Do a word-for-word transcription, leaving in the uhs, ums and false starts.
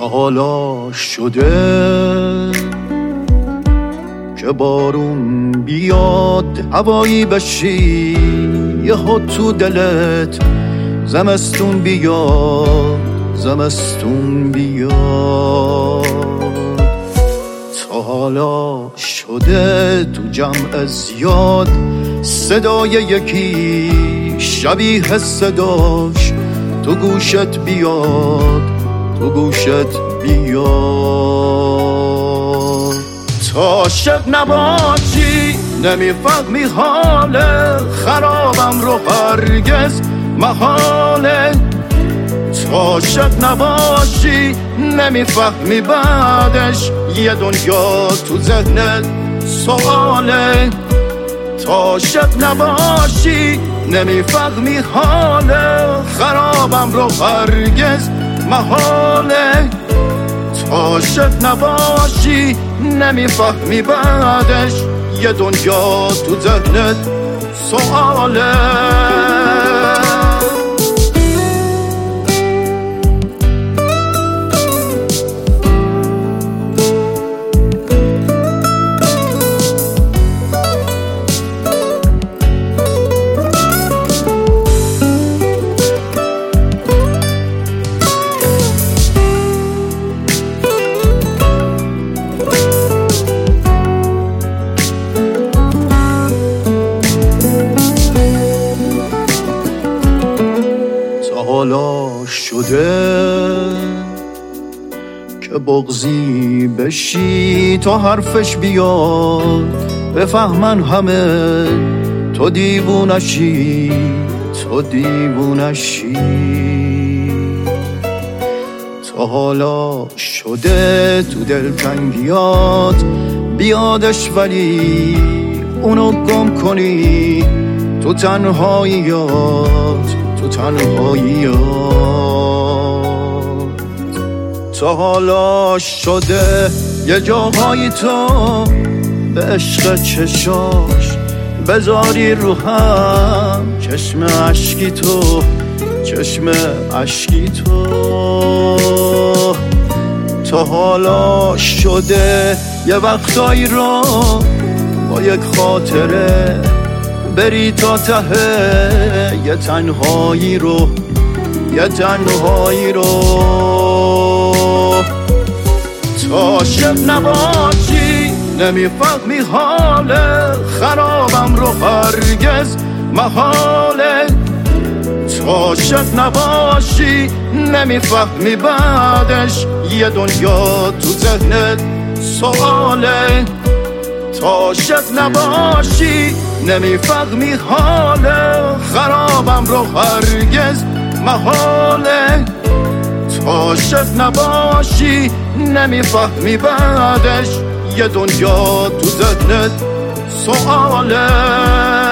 تا حالا شده که بارون بیاد هوایی بشی، یه ها تو دلت زمستون بیاد، زمستون بیاد. تا حالا شده تو جمع زیاد صدای یکی شبیه صداش تو گوشت بیاد، تو گوشت بیاد. تا عاشق نباشی نمیفهمی حال خرابم رو هرگز محاله. تا عاشق نباشی نمیفهمی بعدش یه دنیا تو ذهنت سواله. تا عاشق نباشی نمیفهمی حال خرابم رو هرگز محاله. تا عاشق نباشی نمیفهمی بعدش یه دنیا تو ذهنت سواله. حالا شده که بغضی بشی تا حرفش بیاد، بفهمن همه تو دیوونشی، تو دیوونشی. تا حالا شده تو دلتنگیات بیادش ولی اونو گم کنی تو تنهاییات، تو تنهاییات. تا حالا شده یه جاهایی تو به عشق چشاش بذاری رو هم چشم عشقی تو، چشم عشقی تو. تا حالا شده یه وقتایی رو با یک خاطره بری تا ته یه تنهایی رو، یه تنهایی رو. تا عاشق نباشی نمیفهمی حال خرابم رو هرگز محاله. تا عاشق نباشی نمیفهمی بعدش یه دنیا تو ذهنت سواله. تا عاشق نباشی نمیفهمی حال خرابم رو هرگز محاله. تا عاشق نباشی نمیفهمی بعدش یه دنیا تو ذهنت سواله.